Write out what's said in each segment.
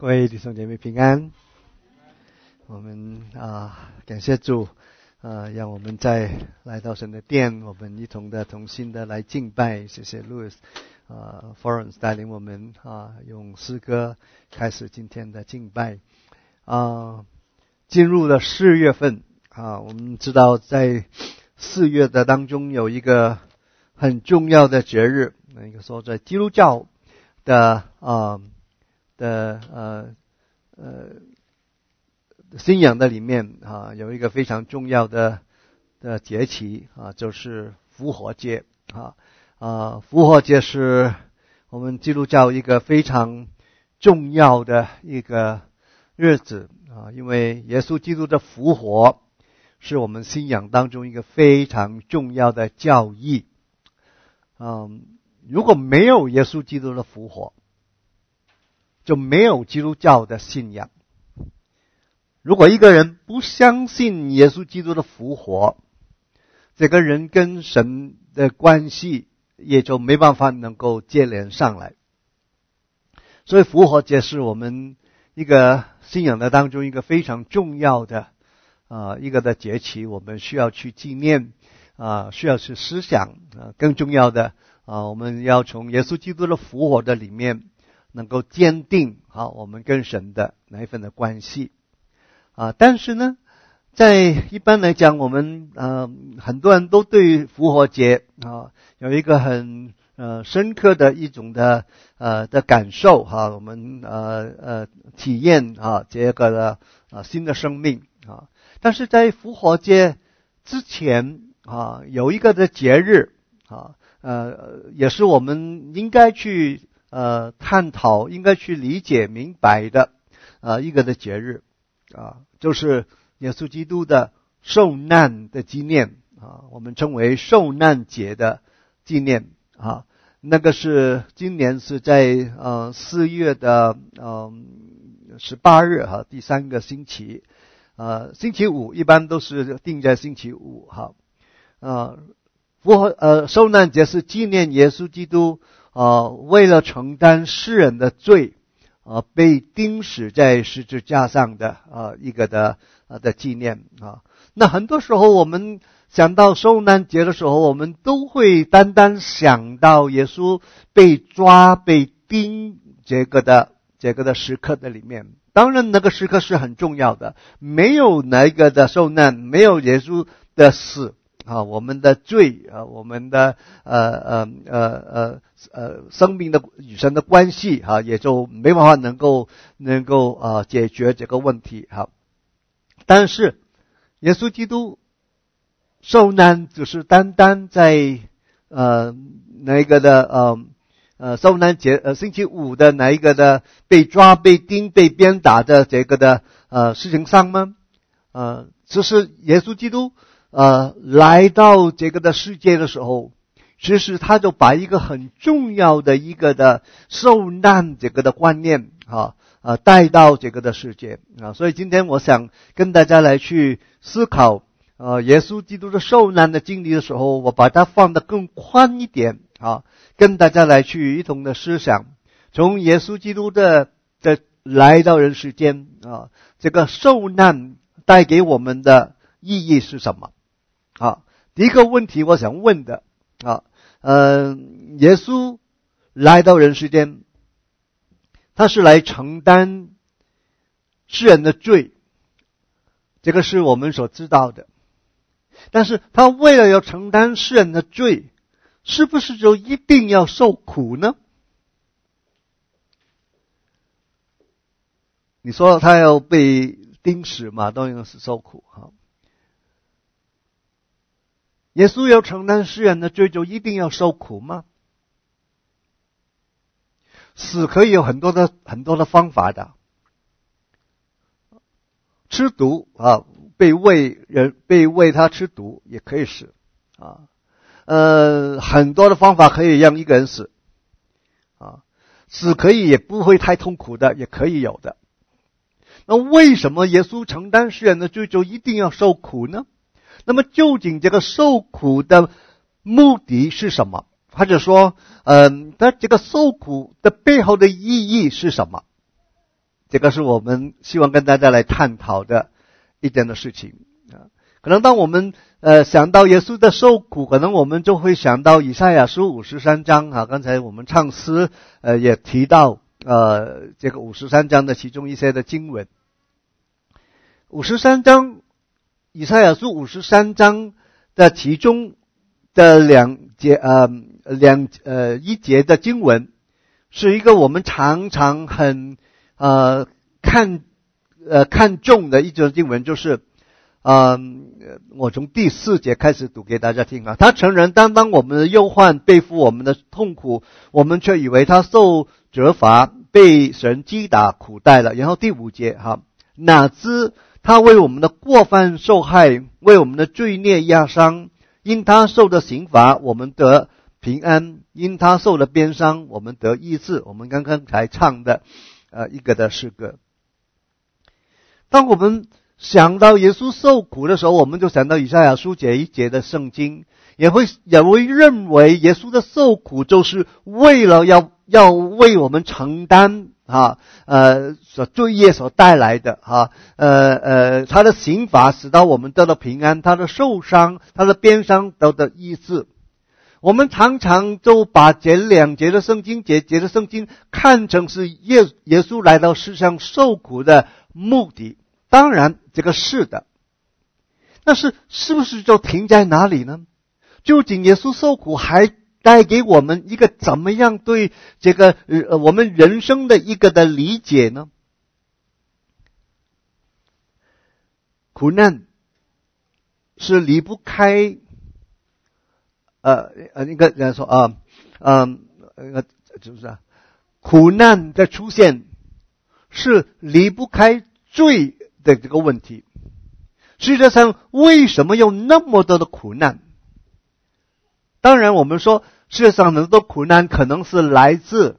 各位弟兄姐妹平安。我们感谢主让我们再来到神的殿，我们一同的同心的来敬拜。谢谢 Louis Florence 带领我们用诗歌开始今天的敬拜。进入了4月份我们知道在4月的当中有一个很重要的节日，那个说在基督教的信仰的里面有一个非常重要的节期就是复活节复活节是我们基督教一个非常重要的一个日子因为耶稣基督的复活是我们信仰当中一个非常重要的教义。如果没有耶稣基督的复活，就没有基督教的信仰。如果一个人不相信耶稣基督的复活，这个人跟神的关系也就没办法能够接连上来。所以复活节是我们一个信仰的当中一个非常重要的一个的节期，我们需要去纪念需要去思想更重要的我们要从耶稣基督的复活的里面能够坚定我们跟神的那一份的关系但是呢，在一般来讲，我们很多人都对复活节有一个很深刻的一种的感受我们体验这个的新的生命但是在复活节之前有一个的节日也是我们应该去探讨，应该去理解明白的一个的节日就是耶稣基督的受难的纪念我们称为受难节的纪念那个是今年是在4月的18日第3个星期星期五，一般都是定在星期五受难节是纪念耶稣基督为了承担世人的罪被钉死在十字架上的一个的纪念那很多时候我们想到受难节的时候，我们都会单单想到耶稣被抓被钉这个的时刻的里面。当然那个时刻是很重要的，没有那个的受难，没有耶稣的死我们的罪我们的生命的与神的关系也就没办法能够解决这个问题但是耶稣基督受难只是单单在那个的受难节星期五的那一个的被抓被钉被鞭打的这个的事情上吗只是耶稣基督来到这个的世界的时候，其实他就把一个很重要的一个的受难这个的观念带到这个的世界所以今天我想跟大家来去思考耶稣基督的受难的经历的时候，我把它放得更宽一点跟大家来去一同的思想，从耶稣基督的来到人世间这个受难带给我们的意义是什么第一个问题我想问的耶稣来到人世间，他是来承担世人的罪，这个是我们所知道的。但是他为了要承担世人的罪，是不是就一定要受苦呢？你说他要被钉死嘛，当然是受苦耶稣要承担世人的罪，就一定要受苦吗？死可以有很多的方法的，吃毒被喂他吃毒也可以死很多的方法可以让一个人死死可以也不会太痛苦的，也可以有的。那为什么耶稣承担世人的罪就一定要受苦呢？那么究竟这个受苦的目的是什么？或者说他这个受苦的背后的意义是什么？ 这个是我们希望跟大家来探讨的一件的事情啊。可能当我们想到耶稣的受苦，可能我们就会想到以赛亚书53章啊。刚才我们唱诗也提到这个53章的其中一些的经文。53章，以赛亚书53章的其中的一节的经文，是一个我们常常很看重的一节经文，就是我从第4节开始读给大家听啊。他承认担当我们的忧患，背负我们的痛苦，我们却以为他受责罚，被神击打苦待了。然后第5节哪知他为我们的过犯受害，为我们的罪孽压伤，因他受的刑罚，我们得平安；因他受的鞭伤，我们得医治。我们刚刚才唱的一个的诗歌。当我们想到耶稣受苦的时候，我们就想到以赛亚书这一节的圣经，也会认为耶稣的受苦就是为了要为我们承担罪业所带来的他的刑罚使到我们得到平安，他的受伤，他的鞭伤得到医治。我们常常就把这2节的圣经看成是耶稣来到世上受苦的目的。当然这个是的，但是不是就停在哪里呢？究竟耶稣受苦还带给我们一个怎么样对这个我们人生的一个的理解呢？苦难是离不开应该这样说就是苦难的出现是离不开罪的这个问题。世界上为什么有那么多的苦难？当然我们说世界上很多苦难可能是来自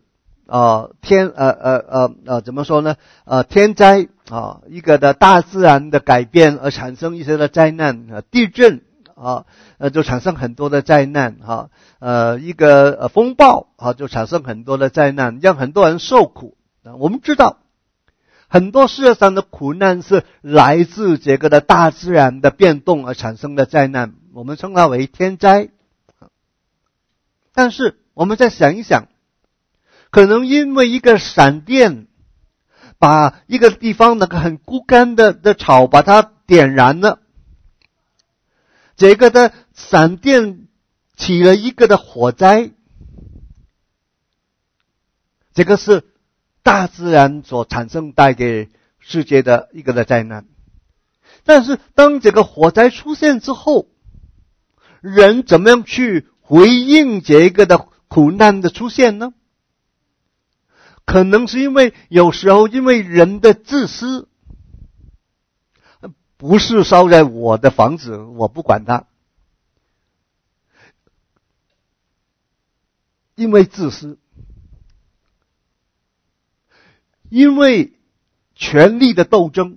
怎么说呢？天灾一个的大自然的改变而产生一些的灾难，地震就产生很多的灾难一个风暴就产生很多的灾难，让很多人受苦。我们知道很多世界上的苦难是来自这个的大自然的变动而产生的灾难，我们称它为天灾。但是我们再想一想，可能因为一个闪电把一个地方那个很枯干的草把它点燃了，这个的闪电起了一个的火灾，这个是大自然所产生带给世界的一个的灾难。但是当这个火灾出现之后，人怎么样去回应这个的苦难的出现呢？可能是有时候因为人的自私，不是烧在我的房子我不管它，因为自私，因为权力的斗争，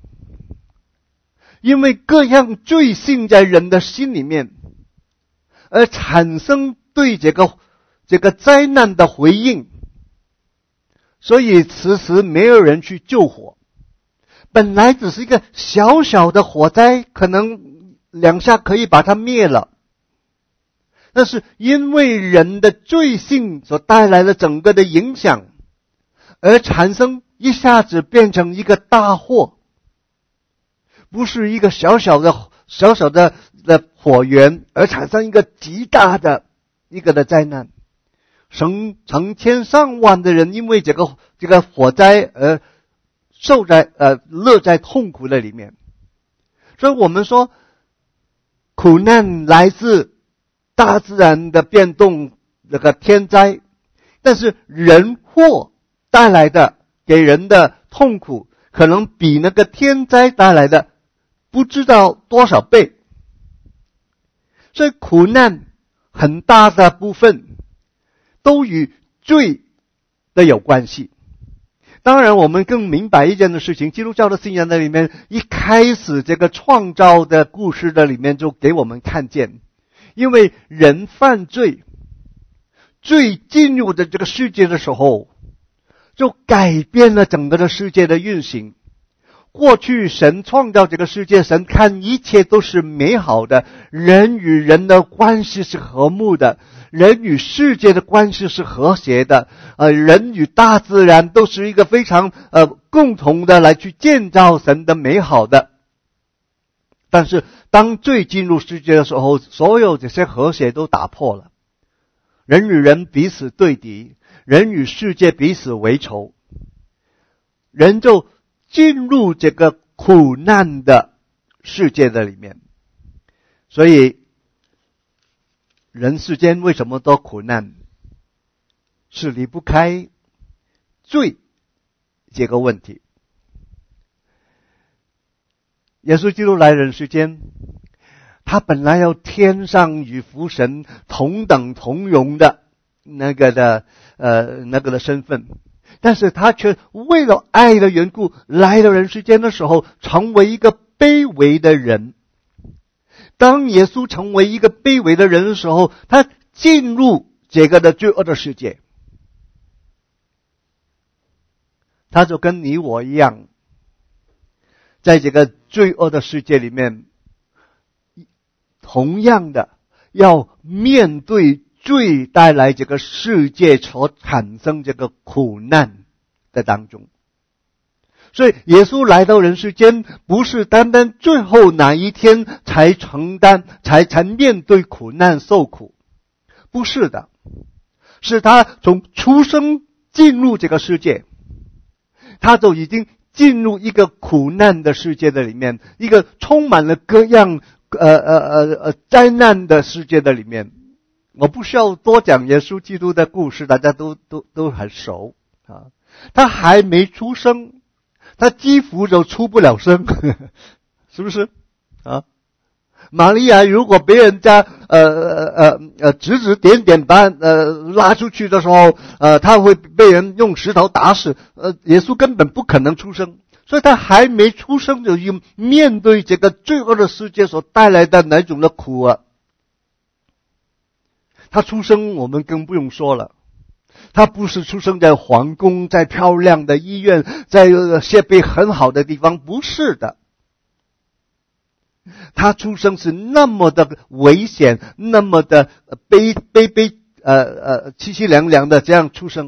因为各样罪性在人的心里面，而产生对这个灾难的回应，所以迟迟没有人去救火。本来只是一个小小的火灾，可能2下可以把它灭了，但是因为人的罪性所带来的整个的影响，而产生一下子变成一个大祸，不是一个小小的火源，而产生一个极大的一个的灾难，成千上万的人因为这个火灾而乐在痛苦的里面。所以我们说苦难来自大自然的变动，这个天灾，但是人祸带来的给人的痛苦可能比那个天灾带来的不知道多少倍。所以苦难很大的部分都与罪的有关系。当然我们更明白一件的事情，基督教的信仰的里面一开始这个创造的故事的里面就给我们看见，因为人犯罪，罪进入的这个世界的时候， 就改变了整个的世界的运行。过去神创造这个世界，神看一切都是美好的，人与人的关系是和睦的，人与世界的关系是和谐的，人与大自然都是一个非常共同的来去建造神的美好的。但是当罪进入世界的时候，所有这些和谐都打破了，人与人彼此对敌，人与世界彼此为仇，人就进入这个苦难的世界的里面。所以人世间为什么都苦难，是离不开罪这个问题。耶稣基督来人世间，他本来要天上与父神同等同荣的那个的身份，但是他却为了爱的缘故，来到人世间的时候，成为一个卑微的人。当耶稣成为一个卑微的人的时候，他进入这个的罪恶的世界，他就跟你我一样，在这个罪恶的世界里面，同样的要面对罪带来这个世界所产生这个苦难的当中。所以耶稣来到人世间，不是单单最后哪一天才承担才面对苦难受苦，不是的，是他从出生进入这个世界，他就已经进入一个苦难的世界的里面，一个充满了各样灾难的世界的里面。我不需要多讲耶稣基督的故事，大家都很熟啊。他还没出生，他几乎就出不了生，是不是啊？玛利亚如果别人家指指点点把拉出去的时候，他会被人用石头打死，耶稣根本不可能出生，所以他还没出生就面对这个罪恶的世界所带来的哪种的苦啊。他出生我们更不用说了，他不是出生在皇宫，在漂亮的医院，在设备很好的地方，不是的。他出生是那么的危险，那么的悲凄凉凉的这样出生。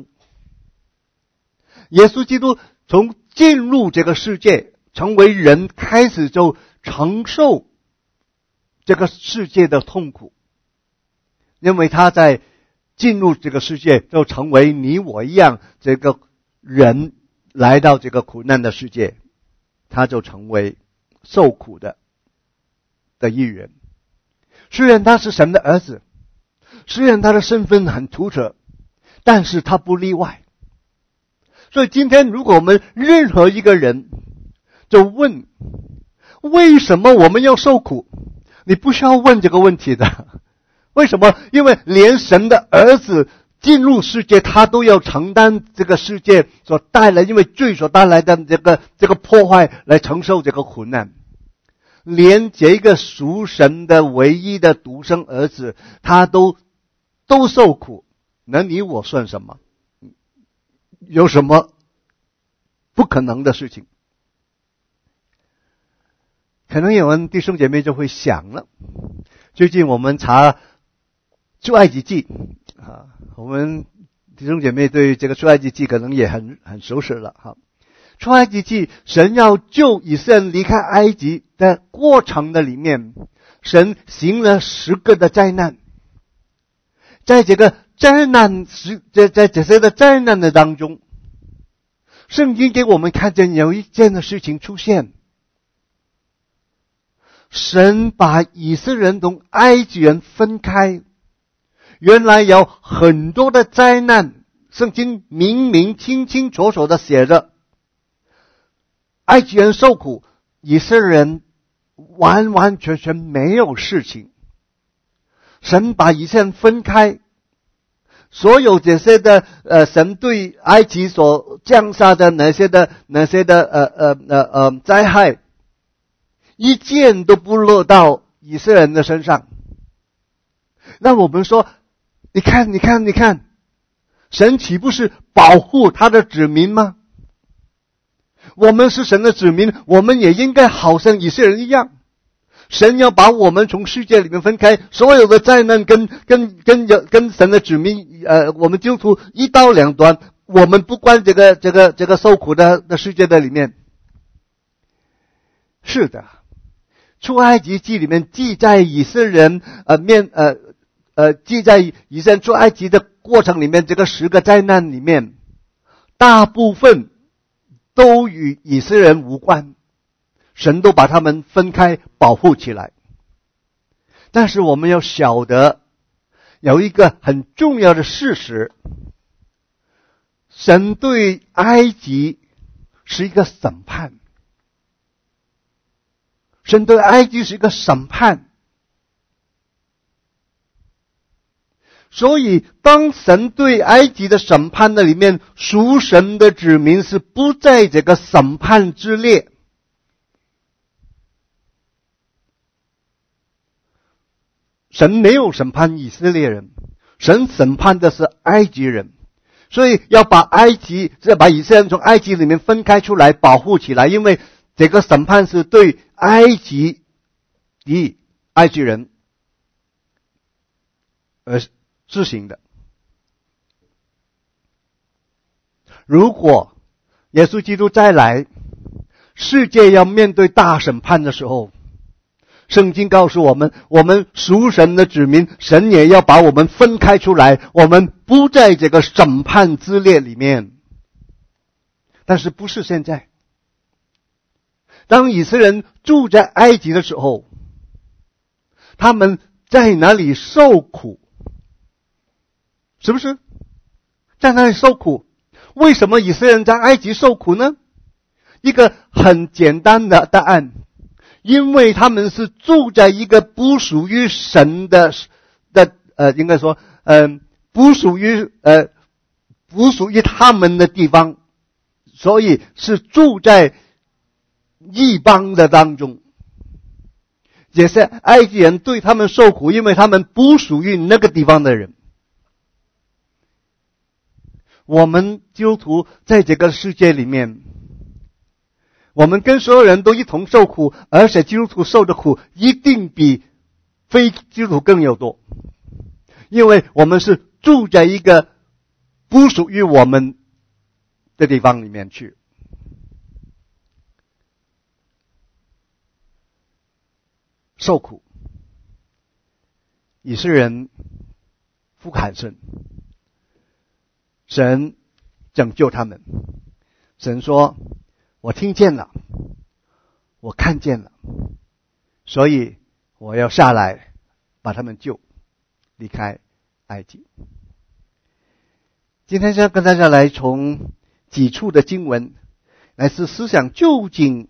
耶稣基督从进入这个世界成为人开始，就承受这个世界的痛苦，因为他在进入这个世界就成为你我一样，这个人来到这个苦难的世界，他就成为受苦的一员。虽然他是神的儿子，虽然他的身份很突出，但是他不例外。所以今天如果我们任何一个人就问为什么我们要受苦，你不需要问这个问题的。为什么？因为连神的儿子进入世界，他都要承担这个世界所带来因为罪所带来的这个破坏，来承受这个苦难。连这个属神的唯一的独生儿子，他都受苦，那你我算什么？有什么不可能的事情？可能有人弟兄姐妹就会想了，最近我们查出埃及记啊，我们弟兄姐妹对这个出埃及记可能也很熟悉了哈。出埃及记，神要救以色列人离开埃及的过程的里面，神行了10个的灾难。在这个灾难在这些的灾难的当中，圣经给我们看见有一件的事情出现，神把以色列人从埃及人分开。原来有很多的灾难，圣经明明清清楚楚的写着，埃及人受苦，以色列人完完全全没有事情。神把以色列人分开，所有这些的神对埃及所降下的那些的灾害，一件都不落到以色列人的身上。那我们说，你看， 神岂不是保护他的子民吗？我们是神的子民，我们也应该好像以色列人一样。神要把我们从世界里面分开，所有的灾难跟神的子民，我们基督徒一刀两断，我们不关这个受苦的世界的里面。是的，出埃及记里面记载以色列人记载以色列人出埃及的过程里面，这个10个灾难里面，大部分都与以色列人无关，神都把他们分开保护起来。但是我们要晓得有一个很重要的事实，神对埃及是一个审判，神对埃及是一个审判。所以当神对埃及的审判的里面，属神的子民是不在这个审判之列。神没有审判以色列人，神审判的是埃及人，所以要把把以色列人从埃及里面分开出来，保护起来，因为这个审判是对埃及人而施行的。如果耶稣基督再来，世界要面对大审判的时候，圣经告诉我们，我们属神的子民，神也要把我们分开出来，我们不在这个审判之列里面。但是不是现在，当以色列人住在埃及的时候，他们在哪里受苦？是不是在那里受苦？为什么以色列人在埃及受苦呢？一个很简单的答案，因为他们是住在一个不属于神的应该说不属于他们的地方，所以是住在异邦的当中。也是埃及人对他们受苦，因为他们不属于那个地方的人。我们基督徒在这个世界里面，我们跟所有人都一同受苦，而且基督徒受的苦一定比非基督徒更有多，因为我们是住在一个不属于我们的地方里面去。受苦，以色列人呼喊神，神拯救他们。神说，我听见了，我看见了，所以我要下来把他们救离开埃及。今天想跟大家来从几处的经文来思想，究竟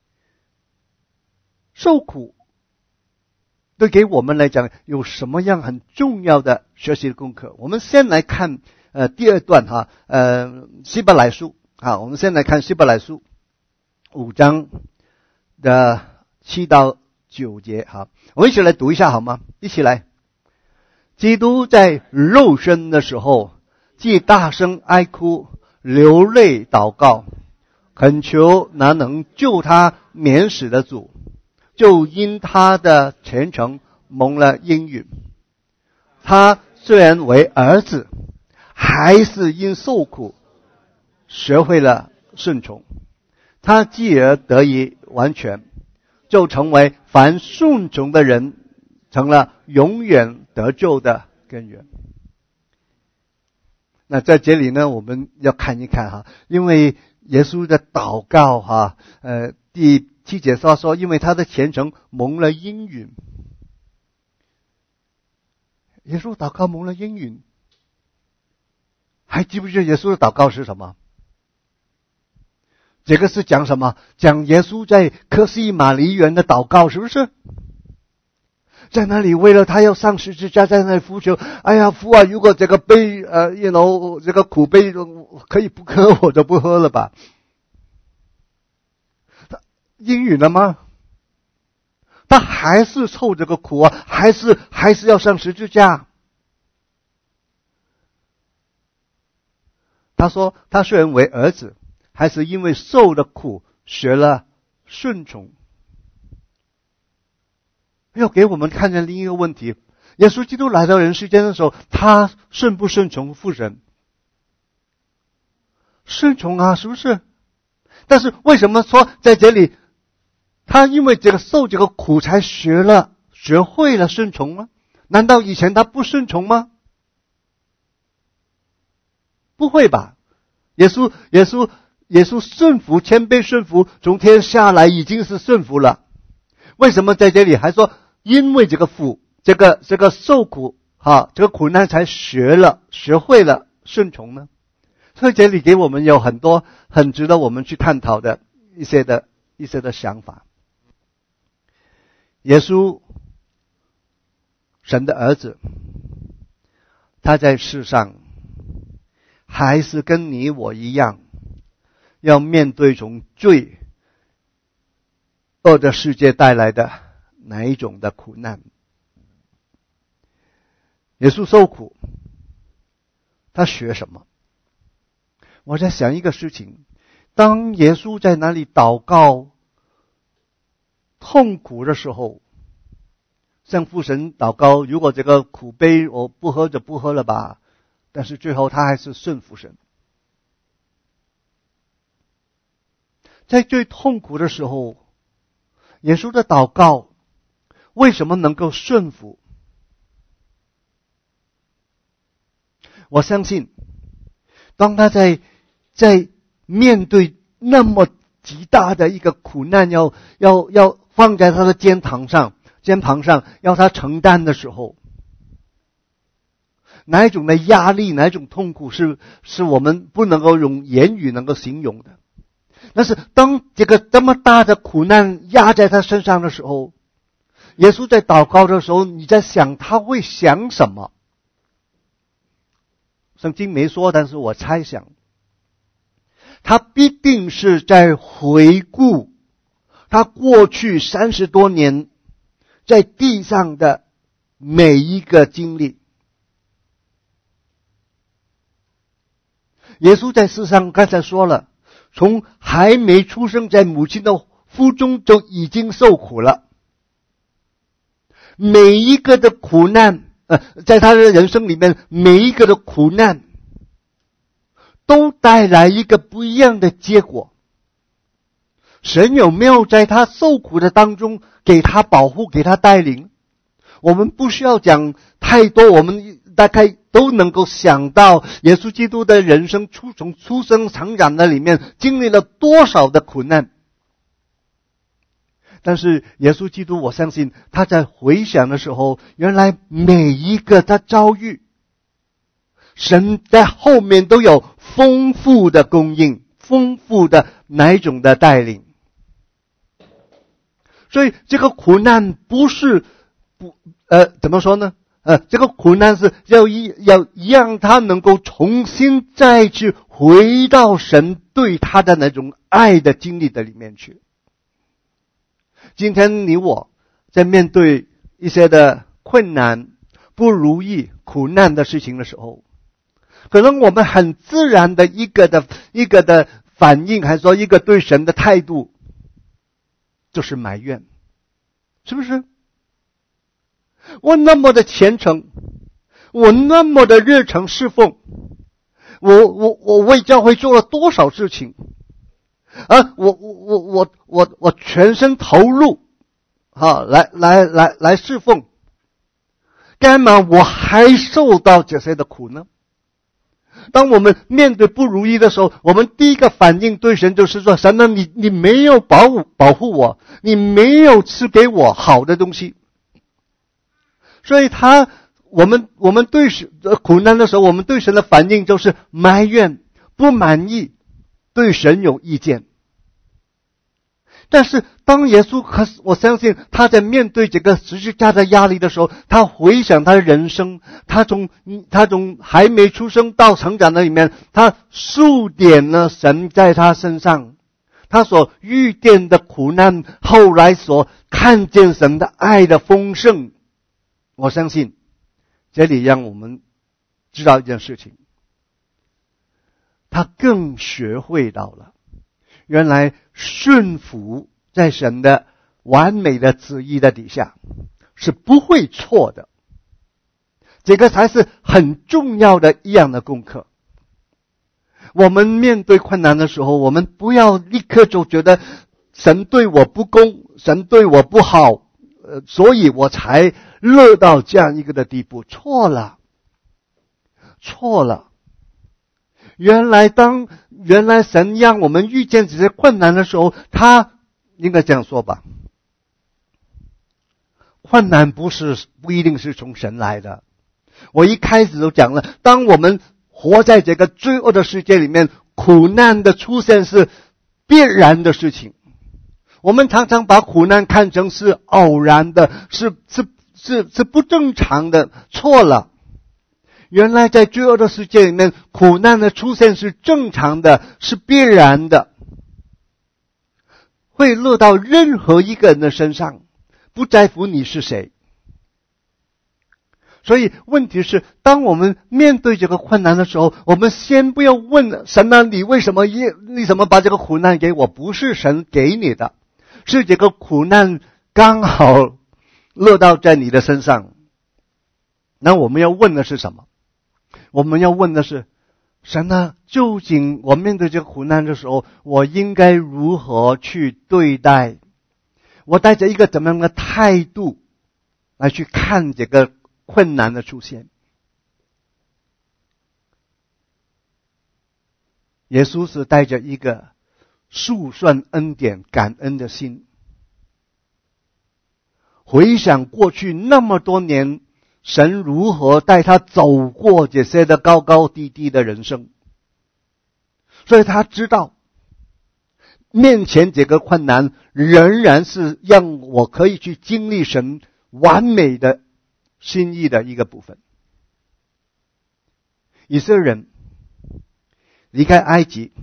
受苦对给我们来讲有什么样很重要的学习的功课。我们先来看第二段希伯来书我们先来看希伯来书5章的7到9节我们一起来读一下好吗？一起来。基督在肉身的时候，既大声哀哭，流泪祷告，恳求那能救他免死的主，就因他的虔诚蒙了应允。他虽然为儿子，还是因受苦学会了顺从。他继而得以完全，就成为凡顺从的人，成了永远得救的根源。那在这里呢，我们要看一看因为耶稣的祷告第7节说，因为他的虔诚蒙了应允。耶稣祷告蒙了应允，还记不记得耶稣的祷告是什么？这个是讲什么？讲耶稣在客西马尼园的祷告，是不是？在那里为了他要上十字架，在那里呼求，哎呀父啊，如果这个杯这个苦杯可以不喝，我就不喝了吧。他应允了吗？他还是受这个苦还是要上十字架。 他说他虽然为儿子，还是因为受了苦学了顺从。要给我们看见另一个问题，耶稣基督来到人世间的时候，他顺不顺从父神？顺从啊，是不是？但是为什么说在这里他因为这个受这个苦才学会了顺从吗？难道以前他不顺从吗？不会吧。耶稣顺服，谦卑顺服，从天下来已经是顺服了。为什么在这里还说因为这个受苦这个苦难才学会了顺从呢？所以这里给我们有很多很值得我们去探讨的一些的想法。耶稣，神的儿子，他在世上还是跟你我一样，要面对从罪恶的世界带来的哪一种的苦难。耶稣受苦，他学什么？我在想一个事情，当耶稣在那里祷告痛苦的时候，向父神祷告，如果这个苦杯我不喝就不喝了吧，但是最后他还是顺服神。在最痛苦的时候，耶稣的祷告为什么能够顺服？我相信当他在面对那么极大的一个苦难要放在他的肩膀上要他承担的时候，哪一种的压力，哪一种痛苦是我们不能够用言语能够形容的。但是当这么大的苦难压在他身上的时候，耶稣在祷告的时候，你在想他会想什么？圣经没说，但是我猜想他必定是在回顾他过去30多年在地上的每一个经历。耶稣在世上刚才说了，从还没出生在母亲的腹中就已经受苦了。每一个的苦难在他的人生里面，每一个的苦难都带来一个不一样的结果。神有没有在他受苦的当中给他保护，给他带领？我们不需要讲太多，我们大概都能够想到耶稣基督的人生从出生成长的里面经历了多少的苦难。但是耶稣基督，我相信他在回想的时候，原来每一个他遭遇，神在后面都有丰富的供应，丰富的哪一种的带领。所以这个苦难不是怎么说呢？这个苦难是要让他能够重新再去回到神对他的那种爱的经历的里面去。今天你我在面对一些的困难、不如意、苦难的事情的时候，可能我们很自然的一个的反应，还是说一个对神的态度，就是埋怨，是不是？我那么的虔诚，我那么的热诚侍奉，我为教会做了多少事情，我全身投入来侍奉，干嘛我还受到这些的苦呢？当我们面对不如意的时候，我们第一个反应对神就是说，神啊，你没有保护我，你没有赐给我好的东西。所以我们对苦难的时候，我们对神的反应就是埋怨、不满意，对神有意见。但是当耶稣，我相信他在面对这个十字架的压力的时候，他回想他的人生，他从还没出生到成长的里面，他数点了神在他身上，他所遇见的苦难，后来所看见神的爱的丰盛。我相信这里让我们知道一件事情， 他更学会到了，原来顺服在神的完美的旨意的底下是不会错的。这个才是很重要的一样的功课。我们面对困难的时候，我们不要立刻就觉得神对我不公，神对我不好，所以我才落到这样一个的地步。错了。原来神让我们遇见这些困难的时候，他应该这样说吧，困难不一定是从神来的。我一开始就讲了，当我们活在这个罪恶的世界里面，苦难的出现是必然的事情。我们常常把苦难看成是偶然的，是不正常的，错了。原来在罪恶的世界里面，苦难的出现是正常的，是必然的，会落到任何一个人的身上，不在乎你是谁。所以问题是，当我们面对这个困难的时候，我们先不要问神啊，你为什么把这个苦难给我？不是神给你的，是这个苦难刚好落到在你的身上。那我们要问的是什么？我们要问的是，神啊，究竟我面对这个苦难的时候，我应该如何去对待？我带着一个怎么样的态度来去看这个困难的出现？耶稣是带着一个数算恩典、感恩的心，回想过去那么多年，神如何带他走过这些的高高低低的人生，所以他知道面前这个困难仍然是让我可以去经历神完美的心意的一个部分。以色列人离开埃及，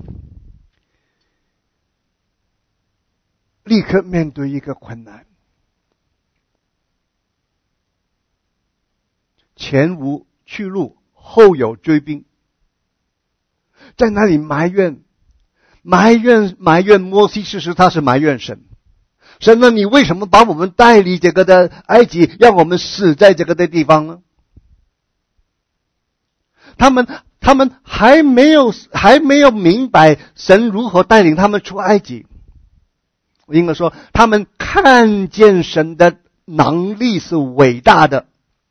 立刻面对一个困难，前无去路，后有追兵，在那里埋怨摩西。事实他是埋怨神，神啊，你为什么把我们带离这个的埃及，让我们死在这个的地方呢？他们还没有明白神如何带领他们出埃及。我应该说，他们看见神的能力是伟大的，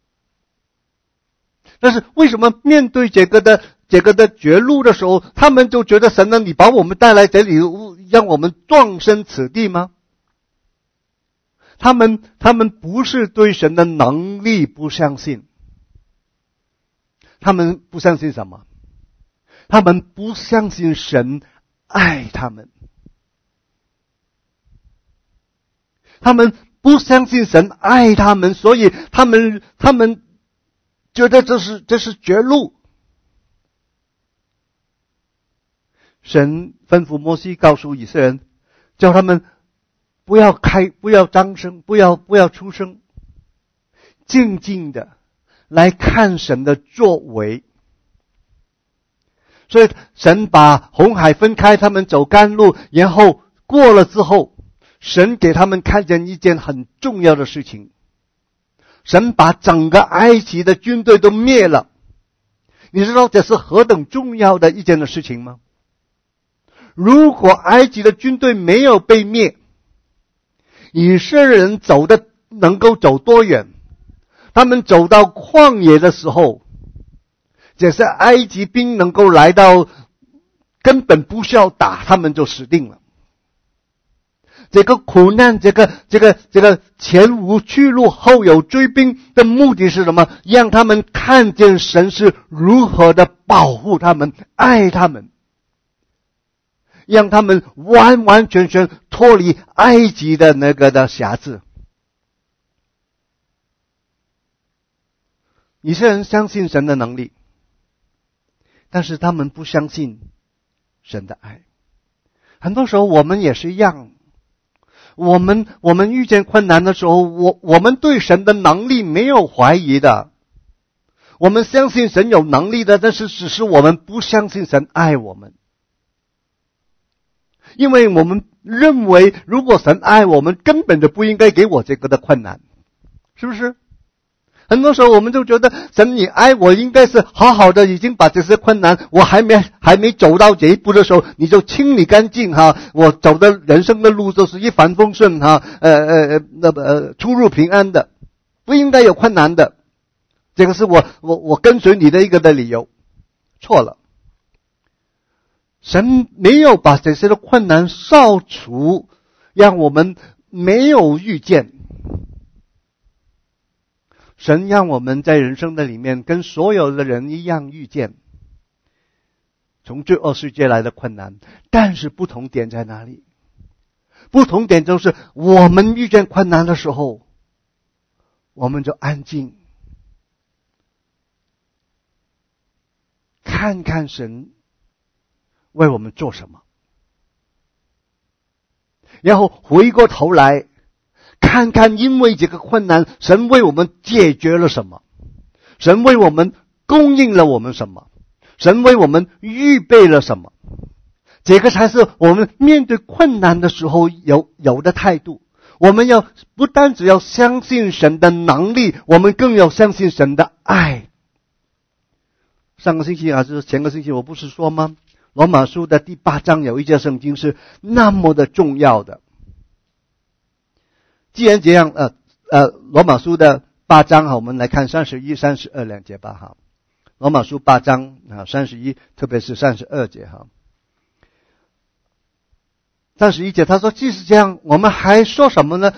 但是为什么面对这个的绝路的时候，他们就觉得神呢，你把我们带来这里，让我们葬身此地吗？他们不是对神的能力不相信，他们不相信什么？他们不相信神爱他们，他们不相信神爱他们，所以他们觉得这是绝路。神吩咐摩西告诉以色列人，叫他们不要张声，不要出声，静静的来看神的作为。所以神把红海分开，他们走甘露，然后过了之后，神给他们看见一件很重要的事情，神把整个埃及的军队都灭了。你知道这是何等重要的一件的事情吗？如果埃及的军队没有被灭，以色列人能够走多远？他们走到旷野的时候，这些埃及兵能够来到，根本不需要打，他们就死定了。这个苦难，这个前无去路，后有追兵的目的是什么？让他们看见神是如何的保护他们，爱他们，让他们完完全全脱离埃及的那个的辖制。以色列人相信神的能力，但是他们不相信神的爱。很多时候我们也是一样，我们遇见困难的时候，我们对神的能力没有怀疑的， 我们相信神有能力的，但是只是我们不相信神爱我们。因为我们认为如果神爱我们，根本就不应该给我这个的困难，是不是？很多时候我们就觉得神你爱我，应该是好好的已经把这些困难，我还没走到这一步的时候，你就清理干净哈，我走的人生的路都是一帆风顺哈，出入平安的，不应该有困难的。这个是我跟随你的一个的理由，错了。神没有把这些的困难扫除，让我们没有遇见。神让我们在人生的里面跟所有的人一样遇见从罪恶世界来的困难，但是不同点在哪里？不同点就是我们遇见困难的时候，我们就安静，看看神为我们做什么，然后回过头来看看因为这个困难，神为我们解决了什么，神为我们供应了我们什么，神为我们预备了什么。这个才是我们面对困难的时候有的态度。我们要不单只要相信神的能力，我们更要相信神的爱。上个星期还是前个星期我不是说吗？罗马书的第8章有一节圣经是那么的重要的。既然这样，罗马书的8章我们来看31、32两节吧哈。罗马书8章31，特别是32节哈。31节他说，即使这样，我们还说什么呢？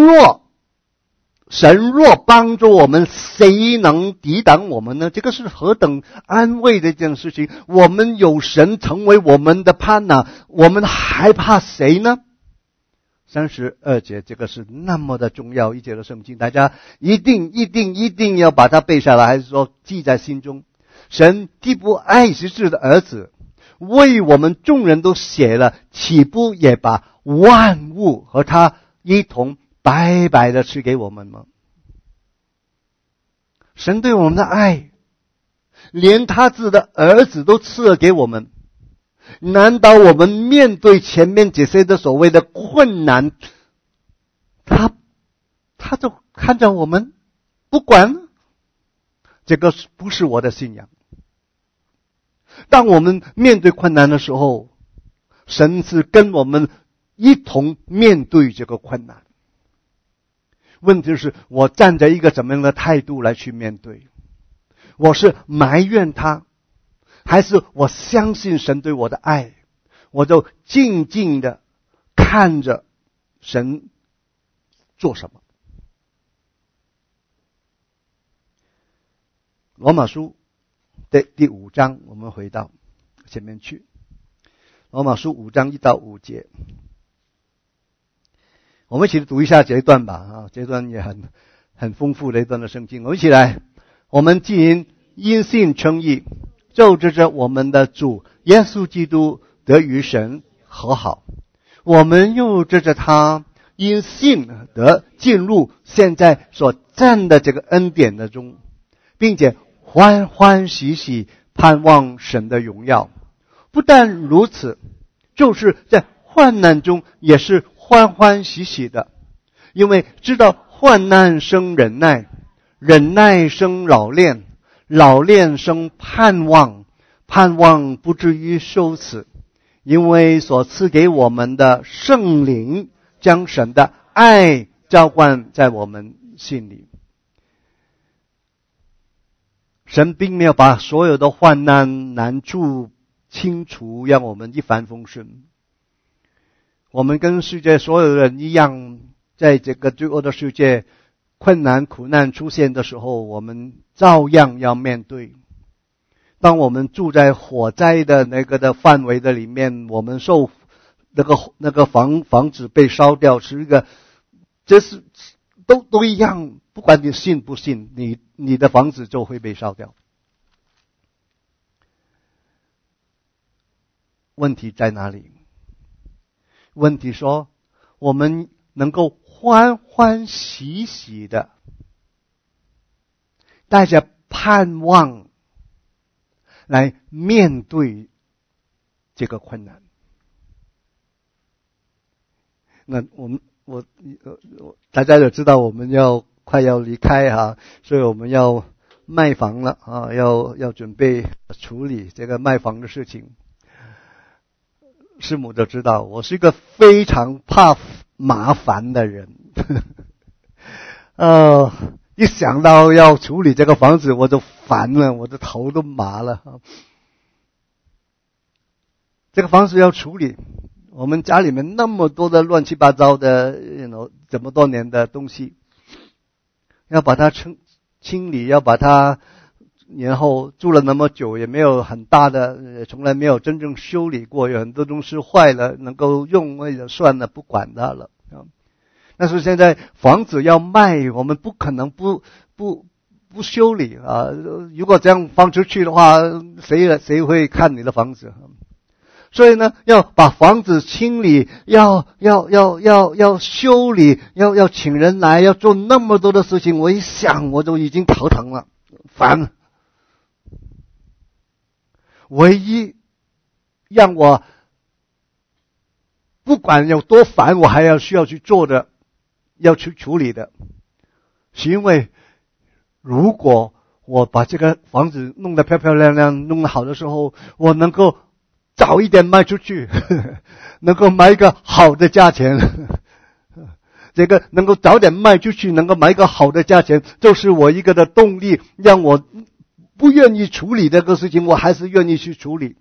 神若帮助我们，谁能抵挡我们呢？这个是何等安慰的一件事情。我们有神成为我们的盼哪，我们还怕谁呢？32节这个是那么的重要一节的圣经，大家一定要把它背下来，还是说记在心中。神既不爱惜自己的儿子，为我们众人都写了，岂不也把万物和他一同白白的赐给我们吗？神对我们的爱，连他自己的儿子都赐了给我们。难道我们面对前面这些的所谓的困难，他就看着我们不管？这个不是我的信仰。当我们面对困难的时候，神是跟我们一同面对这个困难。问题是我站在一个怎么样的态度来去面对？我是埋怨他，还是我相信神对我的爱？我就静静的看着神做什么。罗马书的第5章，我们回到前面去。罗马书5章1到5节，我们一起读一下这一段吧。这一段也很丰富的一段的圣经。我们一起来，我们既因信称义，就指着我们的主耶稣基督得与神和好，我们又指着他因信得进入现在所站的这个恩典的中，并且欢欢喜喜盼望神的荣耀。不但如此，就是在患难中也是欢欢喜喜的，因为知道患难生忍耐，忍耐生老练，老练生盼望，盼望不至于羞耻，因为所赐给我们的圣灵将神的爱浇灌在我们心里。神并没有把所有的患难难处清除，让我们一帆风顺。我们跟世界所有人一样，在这个罪恶的世界，困难苦难出现的时候，我们照样要面对。当我们住在火灾的那个的范围的里面，我们受那个房子被烧掉，是一个，这是都一样，不管你信不信，你的房子就会被烧掉。问题在哪里？问题说，我们能够欢欢喜喜的带着盼望来面对这个困难。那大家都知道我们快要离开哈，所以我们要卖房了啊，要准备处理这个卖房的事情。师母都知道，我是一个非常怕麻烦的人。一想到要处理这个房子，我就烦了，我的头都麻了。这个房子要处理，我们家里面那么多的乱七八糟的这么多年的东西，要把它清理，要把它，然后住了那么久也没有很大的，从来没有真正修理过，有很多东西坏了能够用，那就算了，不管它了。但是现在房子要卖，我们不可能不修理啊！如果这样放出去的话，谁会看你的房子？所以呢，要把房子清理，要修理，要请人来，要做那么多的事情。我一想，我就已经头疼了，烦了。唯一让我不管有多烦，我还需要去做的，要去处理的，是因为如果我把这个房子弄得漂漂亮亮，弄得好的时候，我能够早一点卖出去，能够买一个好的价钱，这个能够早点卖出去，能够买一个好的价钱，就是我一个的动力，让我不愿意处理这个事情，我还是愿意去处理。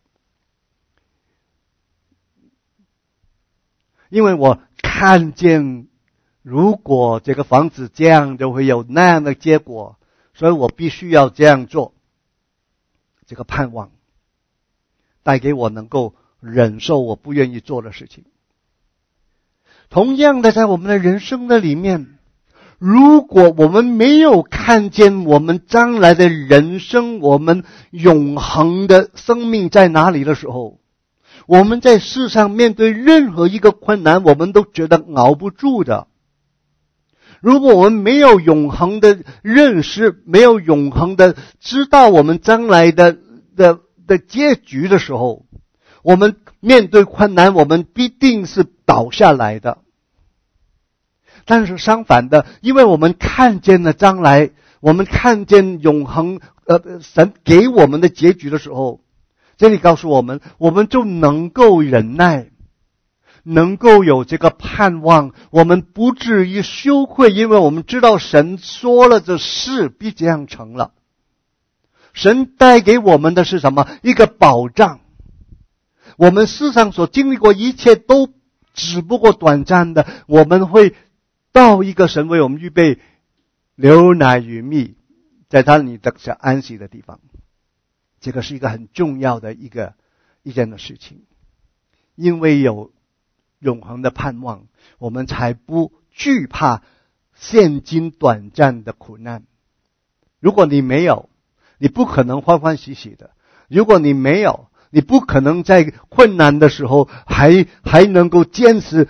因为我看见如果这个房子这样就会有那样的结果，所以我必须要这样做。这个盼望带给我能够忍受我不愿意做的事情。同样的，在我们的人生的里面，如果我们没有看见我们将来的人生，我们永恒的生命在哪里的时候，我们在世上面对任何一个困难，我们都觉得熬不住的。如果我们没有永恒的认识，没有永恒的知道我们将来的结局的时候，我们面对困难，我们必定是倒下来的。但是相反的，因为我们看见了将来，我们看见永恒神给我们的结局的时候，这里告诉我们，我们就能够忍耐，能够有这个盼望，我们不至于羞愧，因为我们知道神说了这事必这样成了。神带给我们的是什么？一个保障。我们世上所经历过一切都只不过短暂的，我们会到一个神为我们预备流奶与蜜，在他里得着安息的地方。这个是一个很重要的一件的事情，因为有永恒的盼望，我们才不惧怕现今短暂的苦难。如果你没有，你不可能欢欢喜喜的；如果你没有，你不可能在困难的时候还能够坚持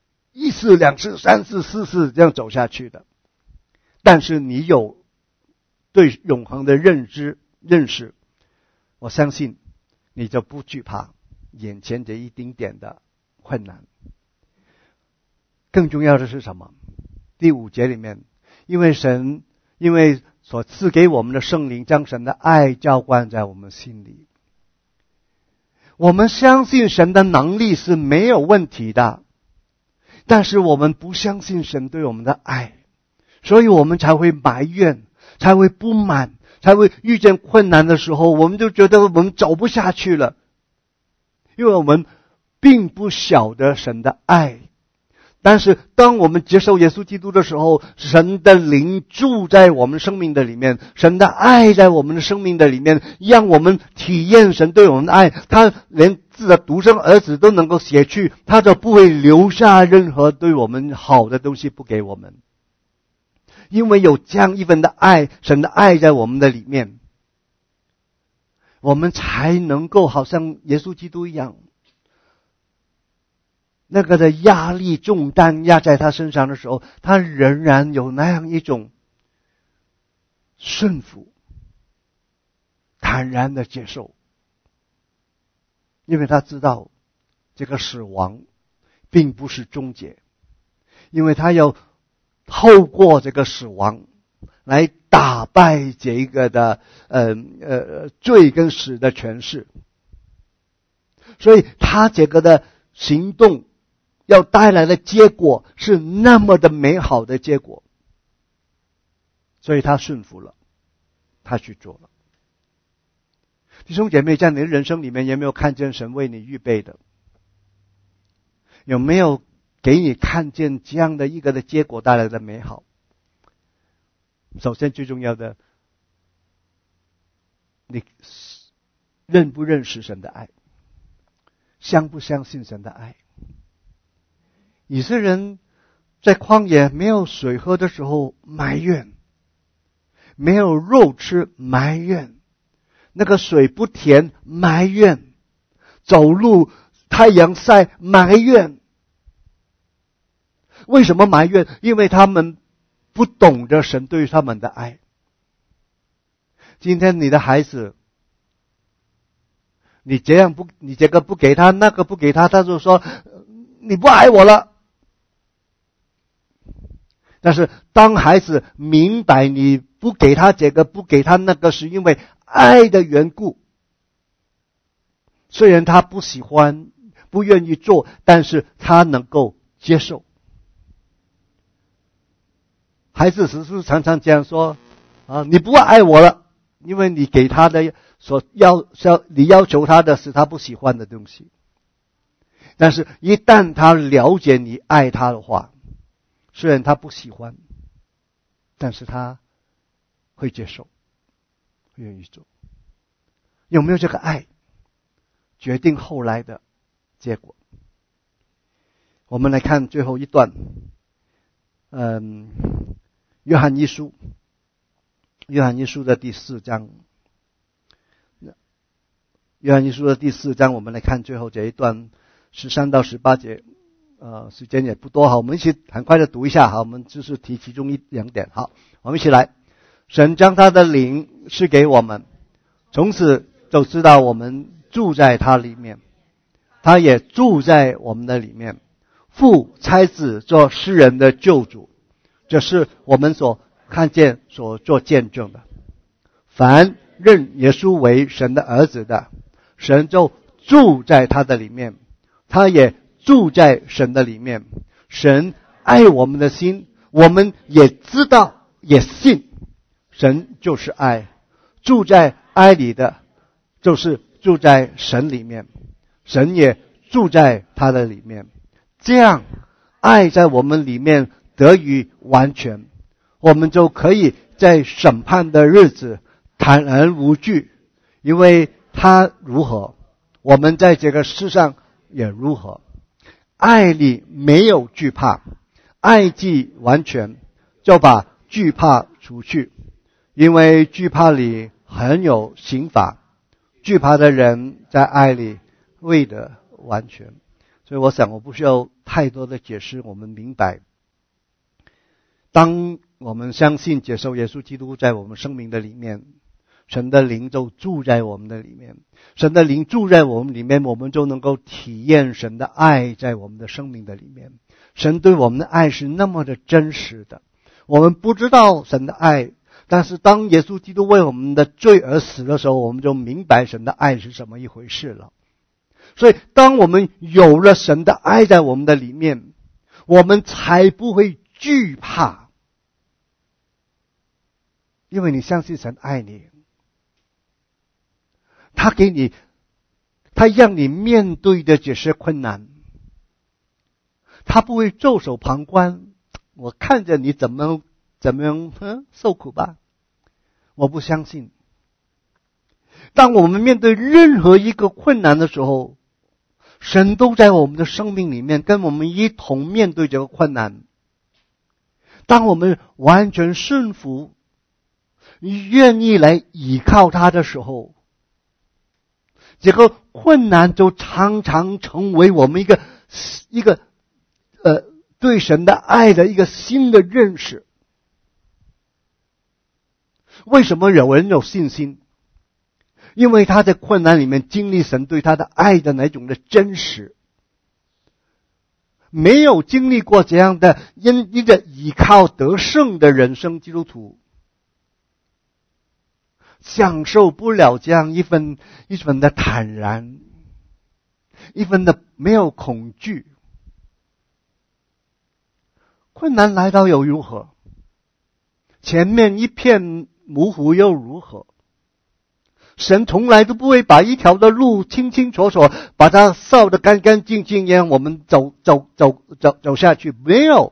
1次、2次、3次、4次这样走下去的。但是你有对永恒的认识，我相信你就不惧怕眼前这一丁点的困难。更重要的是什么？第5节里面，因为所赐给我们的圣灵将神的爱浇灌在我们心里，我们相信神的能力是没有问题的，但是我们不相信神对我们的爱，所以我们才会埋怨，才会不满，才会遇见困难的时候，我们就觉得我们走不下去了，因为我们并不晓得神的爱。但是当我们接受耶稣基督的时候，神的灵住在我们生命的里面，神的爱在我们的生命的里面，让我们体验神对我们的爱。他连自己的独生儿子都能够写去，他就不会留下任何对我们好的东西不给我们。因为有这样一份的爱，神的爱在我们的里面，我们才能够好像耶稣基督一样，那个的压力重担压在他身上的时候，他仍然有那样一种顺服， 坦然的接受，因为他知道这个死亡并不是终结，因为他要透过这个死亡来打败这个的罪跟死的权势，所以他这个的行动要带来的结果是那么的美好的结果，所以他顺服了，他去做了。弟兄姐妹，在你的人生里面，有没有看见神为你预备的？有没有给你看见这样的一个的结果带来的美好？首先最重要的，你认不认识神的爱？相不相信神的爱？以色列人在旷野没有水喝的时候埋怨，没有肉吃埋怨，那个水不甜埋怨，走路太阳晒埋怨。为什么埋怨？因为他们不懂得神对他们的爱。今天你的孩子，你这个不给他，那个不给他，他就说你不爱我了。但是当孩子明白你不给他这个不给他那个是因为爱的缘故，虽然他不喜欢不愿意做，但是他能够接受。孩子是不是常常这样说你不爱我了，因为你给他的你要求他的是他不喜欢的东西。但是一旦他了解你爱他的话，虽然他不喜欢，但是他会接受，会愿意做。有没有这个爱决定后来的结果？我们来看最后一段，约翰一书的第4章，约翰一书的第4章，我们来看最后这一段13到18节。时间也不多，好，我们一起很快的读一下，好，我们就是提其中2点，好，我们一起来。神将他的灵赐给我们，从此就知道我们住在他里面，他也住在我们的里面。父差子做世人的救主，这是我们所看见所做见证的。凡认耶稣为神的儿子的，神就住在他的里面，他也住在神的里面。神爱我们的心，我们也知道也信，神就是爱，住在爱里的就是住在神里面，神也住在他的里面。这样爱在我们里面得以完全，我们就可以在审判的日子坦然无惧，因为他如何，我们在这个世上也如何。爱里没有惧怕，爱既完全，就把惧怕除去，因为惧怕里很有刑罚，惧怕的人在爱里未得完全。所以我想我不需要太多的解释，我们明白，当我们相信接受耶稣基督在我们生命的里面，神的灵就住在我们的里面，神的灵住在我们里面，我们就能够体验神的爱在我们的生命的里面。神对我们的爱是那么的真实的，我们不知道神的爱，但是当耶稣基督为我们的罪而死的时候，我们就明白神的爱是什么一回事了。所以当我们有了神的爱在我们的里面，我们才不会惧怕，因为你相信神爱你，他给你，他让你面对的这些困难，他不会袖手旁观，我看着你怎么样受苦吧。我不相信。当我们面对任何一个困难的时候，神都在我们的生命里面跟我们一同面对这个困难。当我们完全顺服，愿意来依靠他的时候，这个困难就常常成为我们一个对神的爱的一个新的认识。为什么有人有信心？ 因为他在困难里面经历神对他的爱的那种的真实。没有经历过这样的因着倚靠得胜的人生基督徒，享受不了这样一份的坦然，一份的没有恐惧。困难来到又如何？前面一片模糊又如何？神从来都不会把一条的路清清楚楚把它扫得干干净净，让我们走下去。没有，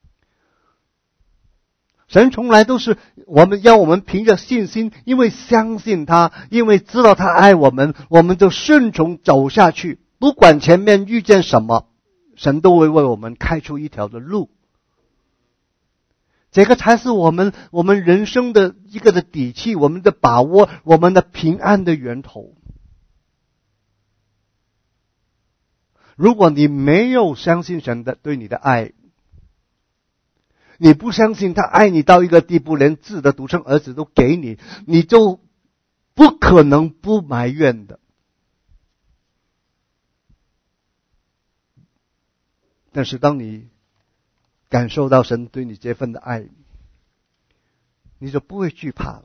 神从来都是让我们凭着信心，因为相信他，因为知道他爱我们，我们就顺从走下去。不管前面遇见什么，神都会为我们开出一条的路。这个才是我们人生的一个的底气，我们的把握，我们的平安的源头。如果你没有相信神的对你的爱，你不相信他爱你到一个地步，连自己的独生儿子都给你，你就不可能不埋怨的。但是当你感受到神对你这份的爱，你就不会惧怕。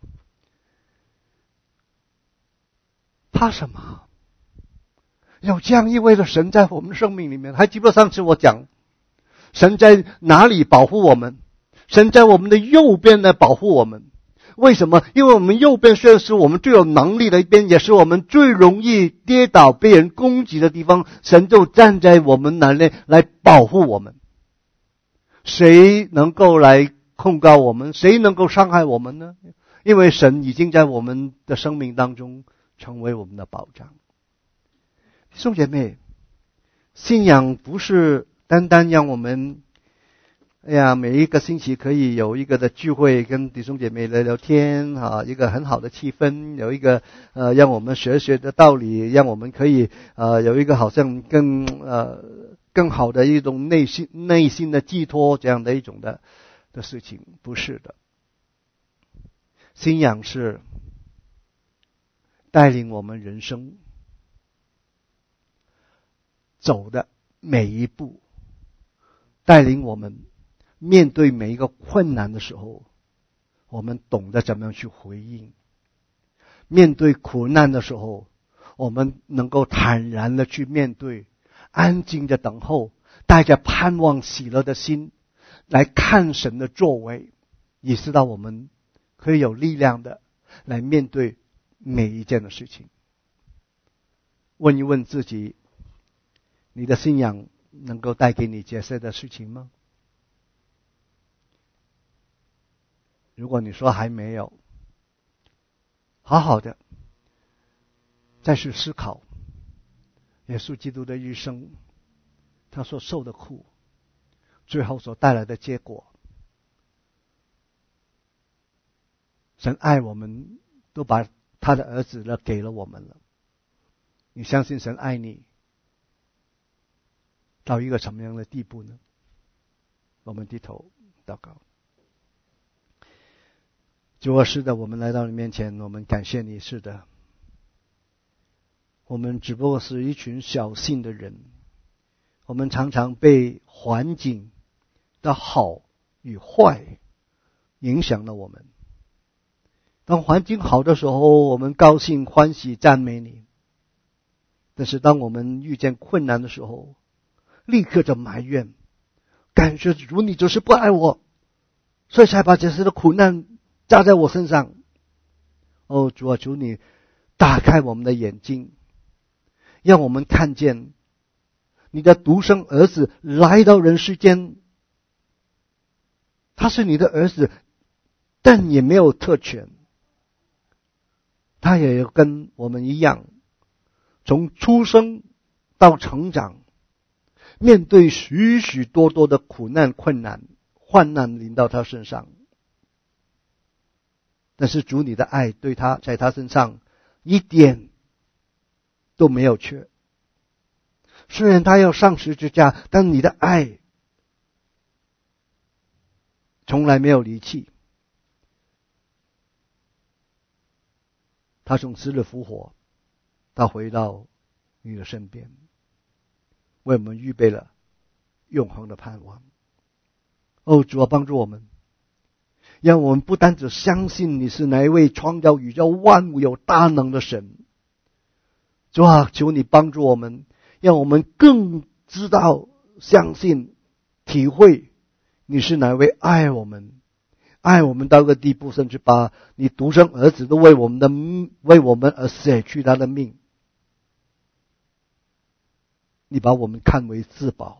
怕什么？有这样一位的神在我们生命里面。还记不记得上次我讲神在哪里保护我们？神在我们的右边来保护我们。为什么？因为我们右边虽然是我们最有能力的一边，也是我们最容易跌倒被人攻击的地方，神就站在我们那里来保护我们。谁能够来控告我们？谁能够伤害我们呢？因为神已经在我们的生命当中成为我们的保障。弟兄姐妹，信仰不是单单让我们每一个星期可以有一个的聚会，跟弟兄姐妹聊聊天一个很好的气氛，有一个让我们学的道理，让我们可以有一个好像更好的一种内心的寄托，这样的一种的事情。不是的，信仰是带领我们人生走的每一步，带领我们面对每一个困难的时候，我们懂得怎么样去回应；面对苦难的时候，我们能够坦然的去面对，安静的等候，带着盼望喜乐的心来看神的作为，也知道我们可以有力量的来面对每一件的事情。问一问自己，你的信仰能够带给你这些的事情吗？如果你说还没有，好好的再去思考耶稣基督的一生，他所受的苦，最后所带来的结果。神爱我们，都把他的儿子呢给了我们了。你相信神爱你到一个什么样的地步呢？我们低头祷告。主啊，是的，我们来到你面前，我们感谢你。是的，我们只不过是一群小信的人，我们常常被环境的好与坏影响了我们。当环境好的时候，我们高兴欢喜赞美你，但是当我们遇见困难的时候，立刻就埋怨，感觉主你就是不爱我，所以才把这些的苦难加在我身上。主啊，求你打开我们的眼睛，让我们看见你的独生儿子来到人世间，他是你的儿子，但也没有特权，他也跟我们一样，从出生到成长，面对许许多多的苦难、困难、患难临到他身上。但是主你的爱对他，在他身上一点都没有缺。虽然他要上十字架，但你的爱从来没有离弃。 他从死里复活，他回到你的身边，为我们预备了永恒的盼望。主啊，帮助我们，让我们不单只相信你是哪一位创造宇宙万物有大能的神。主啊，求你帮助我们，让我们更知道、相信、体会你是哪一位爱我们到个地步，甚至把你独生儿子都为我们而舍去他的命。你把我们看为至宝。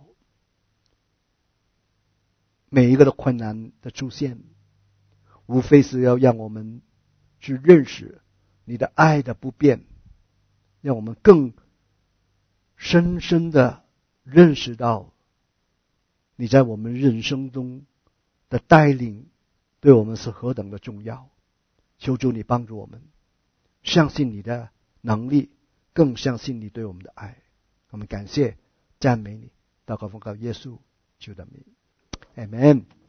每一个的困难的出现，无非是要让我们去认识你的爱的不变，让我们更深深的认识到你在我们人生中的带领对我们是何等的重要。求主你帮助我们相信你的能力，更相信你对我们的爱。我们感谢赞美你，祷告奉靠耶稣基督的名， Amen。